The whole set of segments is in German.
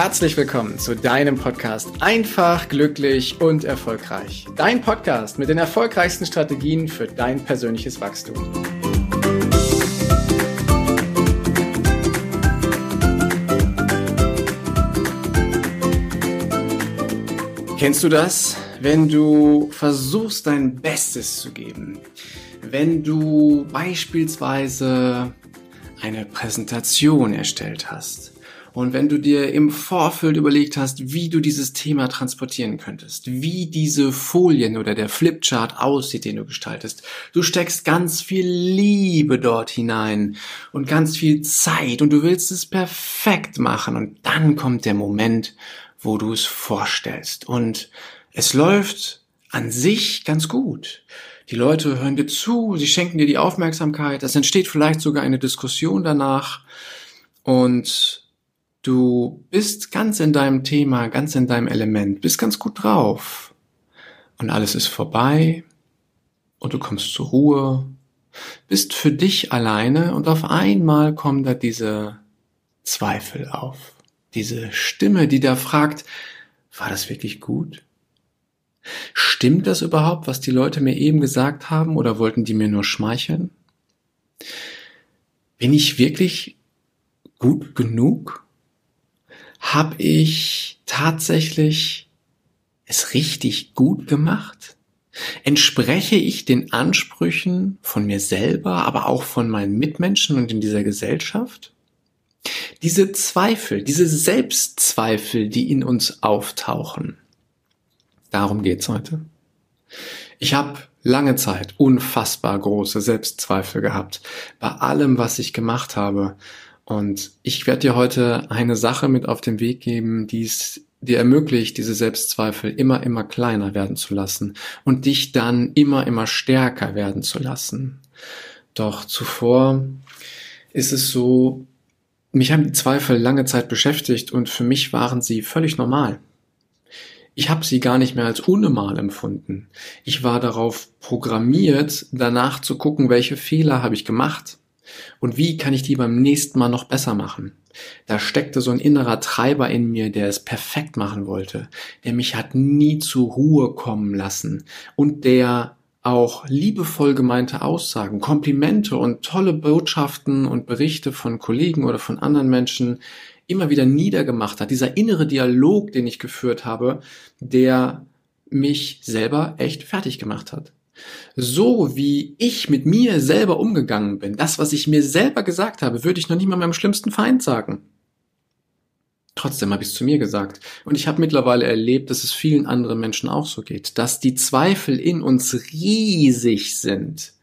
Herzlich willkommen zu deinem Podcast Einfach, glücklich und erfolgreich. Dein Podcast mit den erfolgreichsten Strategien für dein persönliches Wachstum. Kennst du das, wenn du versuchst, dein Bestes zu geben? Wenn du beispielsweise eine Präsentation erstellt hast und wenn du dir im Vorfeld überlegt hast, wie du dieses Thema transportieren könntest, wie diese Folien oder der Flipchart aussieht, den du gestaltest. Du steckst ganz viel Liebe dort hinein und ganz viel Zeit und du willst es perfekt machen und dann kommt der Moment, wo du es vorstellst und es läuft an sich ganz gut. Die Leute hören dir zu, sie schenken dir die Aufmerksamkeit, es entsteht vielleicht sogar eine Diskussion danach und du bist ganz in deinem Thema, ganz in deinem Element, bist ganz gut drauf und alles ist vorbei und du kommst zur Ruhe, bist für dich alleine und auf einmal kommen da diese Zweifel auf. Diese Stimme, die da fragt, war das wirklich gut? Stimmt das überhaupt, was die Leute mir eben gesagt haben oder wollten die mir nur schmeicheln? Bin ich wirklich gut genug? Habe ich tatsächlich es richtig gut gemacht? Entspreche ich den Ansprüchen von mir selber, aber auch von meinen Mitmenschen und in dieser Gesellschaft? Diese Zweifel, diese Selbstzweifel, die in uns auftauchen, darum geht's heute. Ich habe lange Zeit unfassbar große Selbstzweifel gehabt bei allem, was ich gemacht habe. Und ich werde dir heute eine Sache mit auf den Weg geben, die es dir ermöglicht, diese Selbstzweifel immer kleiner werden zu lassen und dich dann immer stärker werden zu lassen. Doch zuvor ist es so, mich haben die Zweifel lange Zeit beschäftigt und für mich waren sie völlig normal. Ich habe sie gar nicht mehr als unnormal empfunden. Ich war darauf programmiert, danach zu gucken, welche Fehler habe ich gemacht und wie kann ich die beim nächsten Mal noch besser machen. Da steckte so ein innerer Treiber in mir, der es perfekt machen wollte, der mich hat nie zur Ruhe kommen lassen und der auch liebevoll gemeinte Aussagen, Komplimente und tolle Botschaften und Berichte von Kollegen oder von anderen Menschen immer wieder niedergemacht hat. Dieser innere Dialog, den ich geführt habe, der mich selber echt fertig gemacht hat. So wie ich mit mir selber umgegangen bin, das, was ich mir selber gesagt habe, würde ich noch nicht mal meinem schlimmsten Feind sagen. Trotzdem habe ich es zu mir gesagt. Und ich habe mittlerweile erlebt, dass es vielen anderen Menschen auch so geht, dass die Zweifel in uns riesig sind.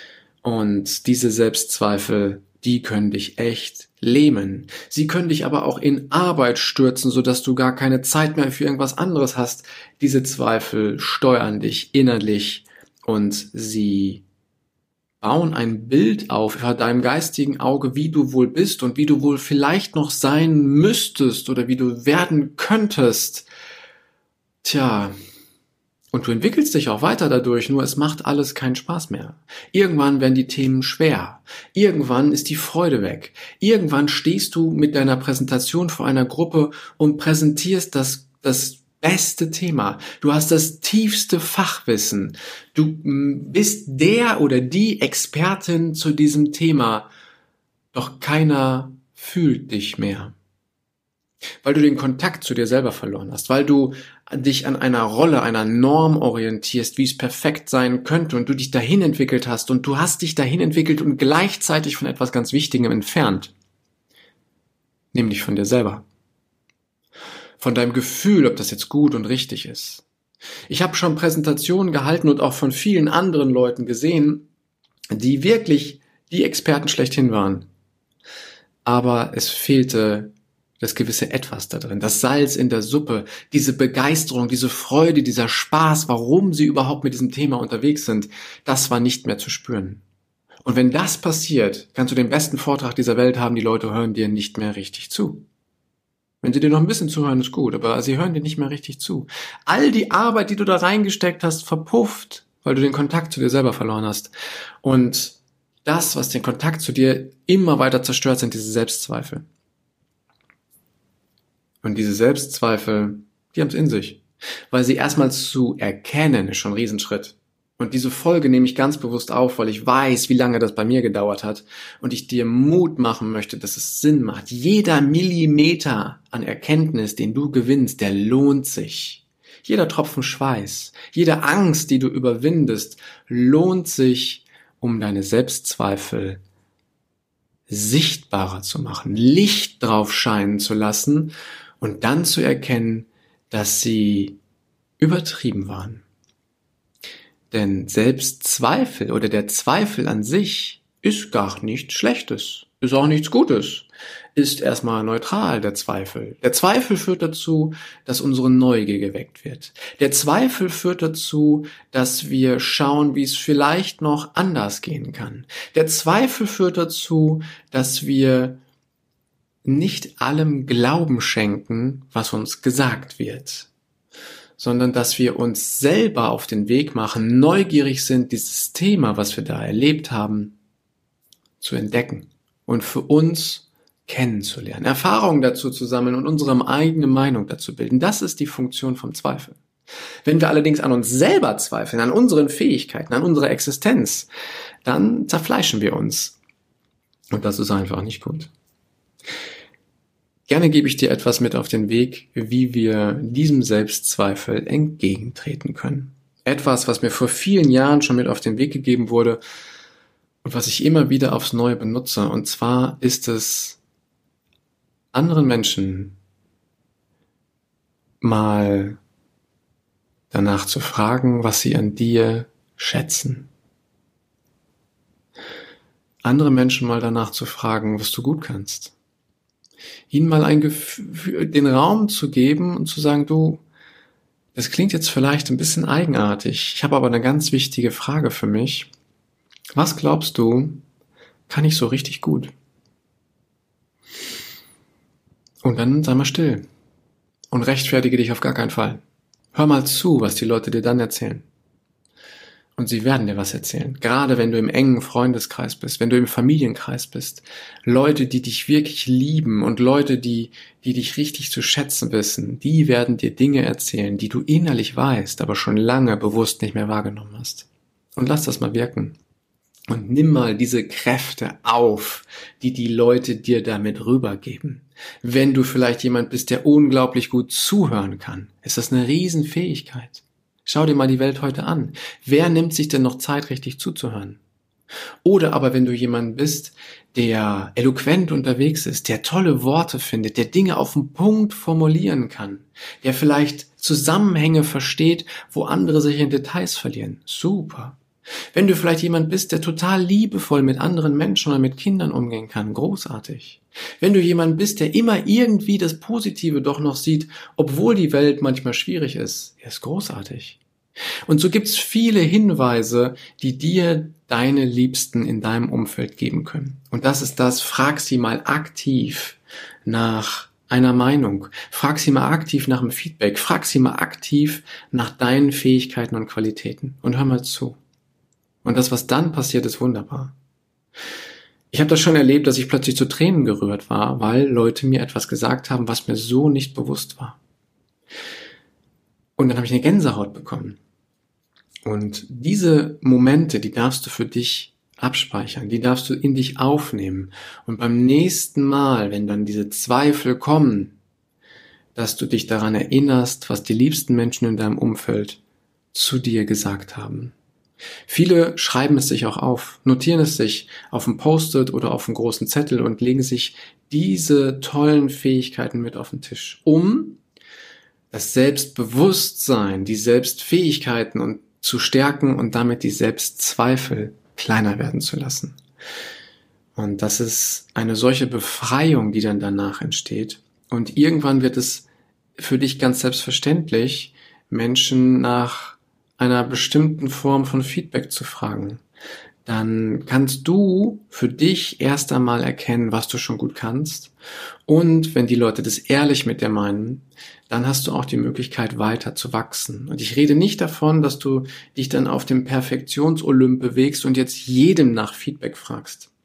Und diese Selbstzweifel, die können dich echt lähmen. Sie können dich aber auch in Arbeit stürzen, sodass du gar keine Zeit mehr für irgendwas anderes hast. Diese Zweifel steuern dich innerlich und sie bauen ein Bild auf vor deinem geistigen Auge, wie du wohl bist und wie du wohl vielleicht noch sein müsstest oder wie du werden könntest. Tja, und du entwickelst dich auch weiter dadurch, nur es macht alles keinen Spaß mehr. Irgendwann werden die Themen schwer. Irgendwann ist die Freude weg. Irgendwann stehst du mit deiner Präsentation vor einer Gruppe und präsentierst das beste Thema. Du hast das tiefste Fachwissen. Du bist der oder die Expertin zu diesem Thema. Doch keiner fühlt dich mehr. Weil du den Kontakt zu dir selber verloren hast, weil du dich an einer Rolle, einer Norm orientierst, wie es perfekt sein könnte und du dich dahin entwickelt hast und du hast dich dahin entwickelt und gleichzeitig von etwas ganz Wichtigem entfernt. Nämlich von dir selber. Von deinem Gefühl, ob das jetzt gut und richtig ist. Ich habe schon Präsentationen gehalten und auch von vielen anderen Leuten gesehen, die wirklich die Experten schlechthin waren. Aber es fehlte das gewisse Etwas da drin, das Salz in der Suppe, diese Begeisterung, diese Freude, dieser Spaß, warum sie überhaupt mit diesem Thema unterwegs sind, das war nicht mehr zu spüren. Und wenn das passiert, kannst du den besten Vortrag dieser Welt haben, die Leute hören dir nicht mehr richtig zu. Wenn sie dir noch ein bisschen zuhören, ist gut, aber sie hören dir nicht mehr richtig zu. All die Arbeit, die du da reingesteckt hast, verpufft, weil du den Kontakt zu dir selber verloren hast. Und das, was den Kontakt zu dir immer weiter zerstört, sind diese Selbstzweifel. Und diese Selbstzweifel, die haben es in sich. Weil sie erstmal zu erkennen, ist schon ein Riesenschritt. Und diese Folge nehme ich ganz bewusst auf, weil ich weiß, wie lange das bei mir gedauert hat und ich dir Mut machen möchte, dass es Sinn macht. Jeder Millimeter an Erkenntnis, den du gewinnst, der lohnt sich. Jeder Tropfen Schweiß, jede Angst, die du überwindest, lohnt sich, um deine Selbstzweifel sichtbarer zu machen, Licht drauf scheinen zu lassen und dann zu erkennen, dass sie übertrieben waren. Denn Selbstzweifel oder der Zweifel an sich ist gar nichts Schlechtes, ist auch nichts Gutes, ist erstmal neutral, der Zweifel. Der Zweifel führt dazu, dass unsere Neugier geweckt wird. Der Zweifel führt dazu, dass wir schauen, wie es vielleicht noch anders gehen kann. Der Zweifel führt dazu, dass wir nicht allem Glauben schenken, was uns gesagt wird, sondern dass wir uns selber auf den Weg machen, neugierig sind, dieses Thema, was wir da erlebt haben, zu entdecken und für uns kennenzulernen, Erfahrungen dazu zu sammeln und unsere eigene Meinung dazu bilden. Das ist die Funktion vom Zweifel. Wenn wir allerdings an uns selber zweifeln, an unseren Fähigkeiten, an unserer Existenz, dann zerfleischen wir uns. Und das ist einfach nicht gut. Gerne gebe ich dir etwas mit auf den Weg, wie wir diesem Selbstzweifel entgegentreten können. Etwas, was mir vor vielen Jahren schon mit auf den Weg gegeben wurde und was ich immer wieder aufs Neue benutze. Und zwar ist es, anderen Menschen mal danach zu fragen, was sie an dir schätzen. Andere Menschen mal danach zu fragen, was du gut kannst. Ihnen mal den Raum zu geben und zu sagen, du, das klingt jetzt vielleicht ein bisschen eigenartig, ich habe aber eine ganz wichtige Frage für mich. Was glaubst du, kann ich so richtig gut? Und dann sei mal still und rechtfertige dich auf gar keinen Fall. Hör mal zu, was die Leute dir dann erzählen. Und sie werden dir was erzählen. Gerade wenn du im engen Freundeskreis bist, wenn du im Familienkreis bist. Leute, die dich wirklich lieben und Leute, die dich richtig zu schätzen wissen, die werden dir Dinge erzählen, die du innerlich weißt, aber schon lange bewusst nicht mehr wahrgenommen hast. Und lass das mal wirken. Und nimm mal diese Kräfte auf, die die Leute dir damit rübergeben. Wenn du vielleicht jemand bist, der unglaublich gut zuhören kann, ist das eine Riesenfähigkeit. Schau dir mal die Welt heute an. Wer nimmt sich denn noch Zeit, richtig zuzuhören? Oder aber wenn du jemand bist, der eloquent unterwegs ist, der tolle Worte findet, der Dinge auf den Punkt formulieren kann, der vielleicht Zusammenhänge versteht, wo andere sich in Details verlieren. Super. Wenn du vielleicht jemand bist, der total liebevoll mit anderen Menschen oder mit Kindern umgehen kann, großartig. Wenn du jemand bist, der immer irgendwie das Positive doch noch sieht, obwohl die Welt manchmal schwierig ist, ist großartig. Und so gibt's viele Hinweise, die dir deine Liebsten in deinem Umfeld geben können. Und das ist das, frag sie mal aktiv nach einer Meinung. Frag sie mal aktiv nach einem Feedback. Frag sie mal aktiv nach deinen Fähigkeiten und Qualitäten. Und hör mal zu. Und das, was dann passiert, ist wunderbar. Ich habe das schon erlebt, dass ich plötzlich zu Tränen gerührt war, weil Leute mir etwas gesagt haben, was mir so nicht bewusst war. Und dann habe ich eine Gänsehaut bekommen. Und diese Momente, die darfst du für dich abspeichern, die darfst du in dich aufnehmen. Und beim nächsten Mal, wenn dann diese Zweifel kommen, dass du dich daran erinnerst, was die liebsten Menschen in deinem Umfeld zu dir gesagt haben. Viele schreiben es sich auch auf, notieren es sich auf ein Post-it oder auf einen großen Zettel und legen sich diese tollen Fähigkeiten mit auf den Tisch, um das Selbstbewusstsein, die Selbstfähigkeiten und zu stärken und damit die Selbstzweifel kleiner werden zu lassen. Und das ist eine solche Befreiung, die dann danach entsteht. Und irgendwann wird es für dich ganz selbstverständlich, Menschen nach einer bestimmten Form von Feedback zu fragen. Dann kannst du für dich erst einmal erkennen, was du schon gut kannst. Und wenn die Leute das ehrlich mit dir meinen, dann hast du auch die Möglichkeit, weiter zu wachsen. Und ich rede nicht davon, dass du dich dann auf dem Perfektionsolymp bewegst und jetzt jedem nach Feedback fragst.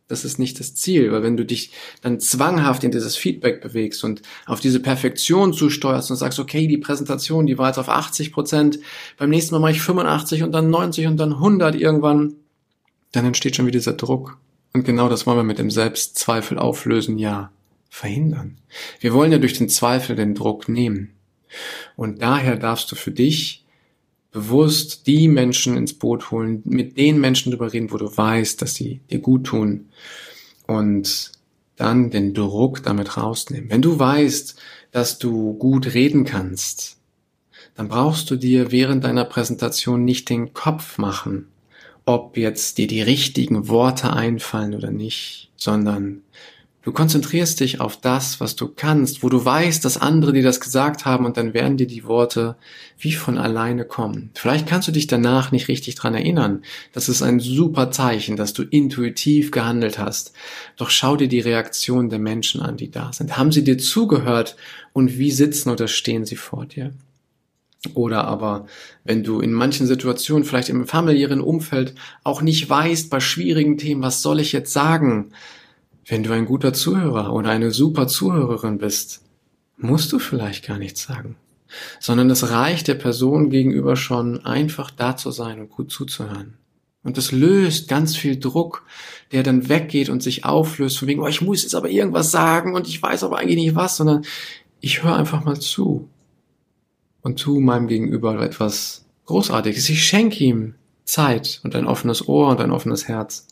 Das ist nicht das Ziel, weil wenn du dich dann zwanghaft in dieses Feedback bewegst und auf diese Perfektion zusteuerst und sagst, okay, die Präsentation, die war jetzt auf 80%, beim nächsten Mal mache ich 85 und dann 90 und dann 100 irgendwann, dann entsteht schon wieder dieser Druck. Und genau das wollen wir mit dem Selbstzweifel auflösen, ja, verhindern. Wir wollen ja durch den Zweifel den Druck nehmen. Und daher darfst du für dich bewusst die Menschen ins Boot holen, mit den Menschen drüber reden, wo du weißt, dass sie dir gut tun und dann den Druck damit rausnehmen. Wenn du weißt, dass du gut reden kannst, dann brauchst du dir während deiner Präsentation nicht den Kopf machen, ob jetzt dir die richtigen Worte einfallen oder nicht, sondern du konzentrierst dich auf das, was du kannst, wo du weißt, dass andere dir das gesagt haben und dann werden dir die Worte wie von alleine kommen. Vielleicht kannst du dich danach nicht richtig dran erinnern. Das ist ein super Zeichen, dass du intuitiv gehandelt hast. Doch schau dir die Reaktion der Menschen an, die da sind. Haben sie dir zugehört und wie sitzen oder stehen sie vor dir? Oder aber, wenn du in manchen Situationen, vielleicht im familiären Umfeld, auch nicht weißt, bei schwierigen Themen, was soll ich jetzt sagen? Wenn du ein guter Zuhörer oder eine super Zuhörerin bist, musst du vielleicht gar nichts sagen, sondern es reicht der Person gegenüber schon, einfach da zu sein und gut zuzuhören. Und das löst ganz viel Druck, der dann weggeht und sich auflöst, von wegen, oh, ich muss jetzt aber irgendwas sagen und ich weiß aber eigentlich nicht was, sondern ich höre einfach mal zu und tue meinem Gegenüber etwas Großartiges. Ich schenke ihm Zeit und ein offenes Ohr und ein offenes Herz.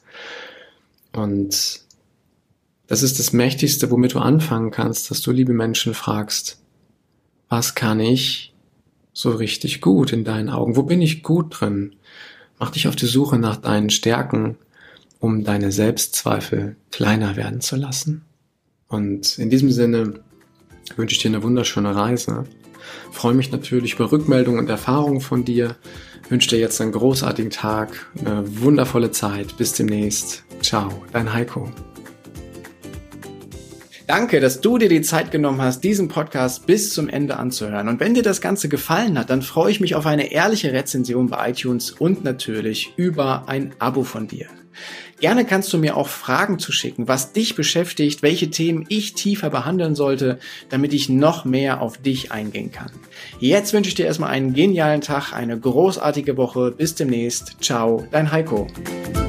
Und das ist das Mächtigste, womit du anfangen kannst, dass du liebe Menschen fragst, was kann ich so richtig gut in deinen Augen? Wo bin ich gut drin? Mach dich auf die Suche nach deinen Stärken, um deine Selbstzweifel kleiner werden zu lassen. Und in diesem Sinne wünsche ich dir eine wunderschöne Reise. Freue mich natürlich über Rückmeldungen und Erfahrungen von dir. Wünsche dir jetzt einen großartigen Tag, eine wundervolle Zeit. Bis demnächst. Ciao, dein Heiko. Danke, dass du dir die Zeit genommen hast, diesen Podcast bis zum Ende anzuhören. Und wenn dir das Ganze gefallen hat, dann freue ich mich auf eine ehrliche Rezension bei iTunes und natürlich über ein Abo von dir. Gerne kannst du mir auch Fragen zuschicken, was dich beschäftigt, welche Themen ich tiefer behandeln sollte, damit ich noch mehr auf dich eingehen kann. Jetzt wünsche ich dir erstmal einen genialen Tag, eine großartige Woche. Bis demnächst. Ciao, dein Heiko.